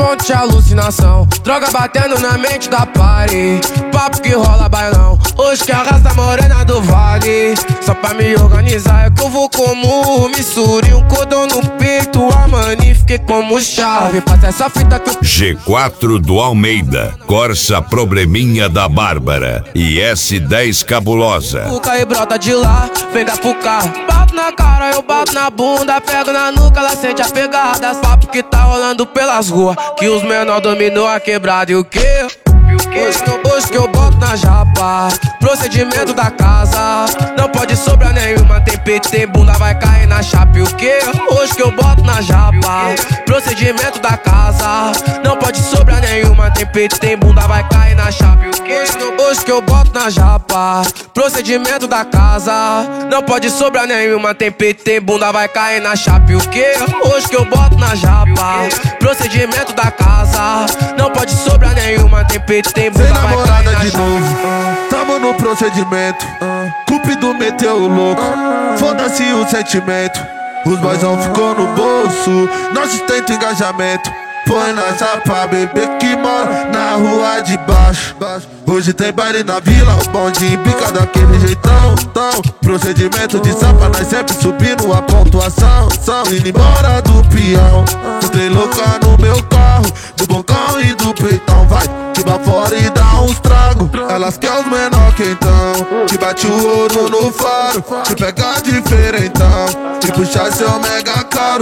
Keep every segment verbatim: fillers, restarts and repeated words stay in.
horizonte, alucinação. Droga batendo na mente da party. Papo que rola bailão. Hoje que arrasta a morena do vale. Só pra me organizar é que eu vou como misture um cordão no peito. A mani fiquei como chave. Passa essa fita que eu... G quatro do Almeida, Corsa Probleminha da Bárbara e S dez Cabulosa. Fuca e brota de lá, vem da Fuca. Bato na cara, eu bato na bunda. Pego na nuca, ela sente a pegada. Papo que tá rolando pelas ruas, que os menor dominou a quebrada. E o que? Hoje que, eu, hoje que eu boto na japa, procedimento da casa. Não pode sobrar nenhuma, tem peito, tem bunda, vai cair na chapa. E o que? Hoje que eu boto na japa, procedimento da casa. Não pode sobrar nenhuma, tem peito, tem bunda, vai cair na chapa. E o que? Hoje que eu boto na japa, procedimento da casa. Não pode sobrar nenhuma, tem peito, tem bunda, vai cair na chapa. E o que? Hoje que eu boto na japa, procedimento da casa. Não pode sobrar nenhuma, tem peito, tem bunda, sem vai cair namorada na de chapa. novo, tamo no procedimento. Cupido meteu o louco, foda-se o sentimento. Os boyzão ficou no bolso, nós sustenta o engajamento. Põe na chapa, bebê que mora na rua de baixo. Hoje tem baile na vila, o bonde bica daquele jeitão. Tão. Procedimento de sapa, nós sempre subindo a pontuação. Indo embora do peão, tem louca no meu carro, do bocão e do peitão. Vai, que vai fora e dá uns tragos. Elas querem os menor que então, que bate o ouro no faro, que pega diferentão, que puxa seu mega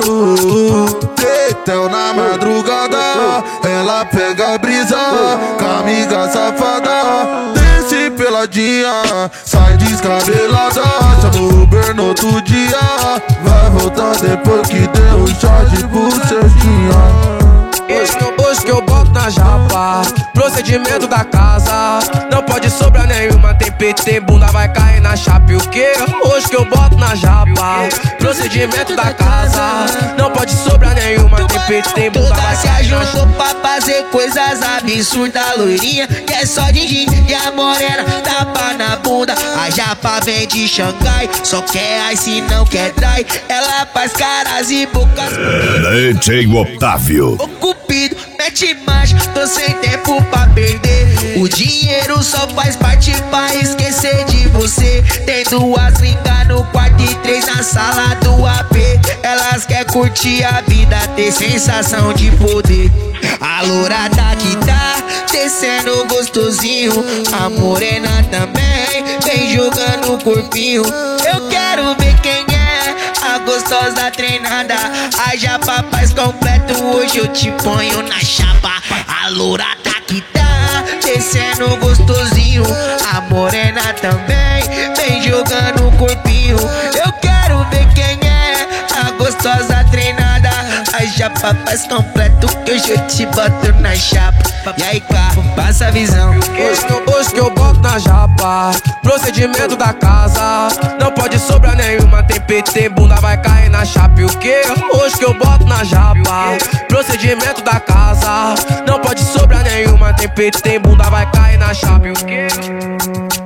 caro. Deitão na madrugada, ela pega a brisa, com a amiga safada. Desce peladinha, sai descabelada, chama o Uber no outro dia. Vai voltar depois que deu o shot de bucetinha. Hoje que, eu, hoje que eu boto na japa, procedimento da casa. Não pode sobrar nenhuma, tem peito, tem bunda, vai cair na chapa. E o que? Hoje que eu boto na japa, procedimento da casa. Não pode sobrar nenhuma, tem peito, tem bunda, vai cair na chapa. Pra fazer coisas absurdas, loirinha que é só de gin e a morena tapa na bunda. A japa vem de Xangai, só quer ice, não quer dry. Ela faz caras e bocas. D J Otávio. Ô Cupido, mete marcha, tô sem tempo pra perder. O dinheiro só faz parte pra esquecer de você. Tem duas lingas no quarto e três na sala do A P. Elas querem curtir a vida, ter sensação de poder. A lourada que tá descendo gostosinho, a morena também vem jogando o corpinho. Eu quero ver quem é a gostosa treinada. A japa faz completo, hoje eu te ponho na chapa. A lourada que tá descendo gostosinho, a morena também vem jogando o corpinho. Eu quero ver quem é a gostosa treinada. A japa faz completo, que hoje eu te boto na chapa. E aí, cá, passa a visão. Hoje que, eu, hoje que eu boto na japa, procedimento da casa. Não pode sobrar nenhuma, tem peito, tem bunda, vai cair na chapa. E o que? Hoje que eu boto na japa, procedimento da casa. Não pode sobrar nenhuma, tem peito, tem bunda, vai cair na chapa. E o que?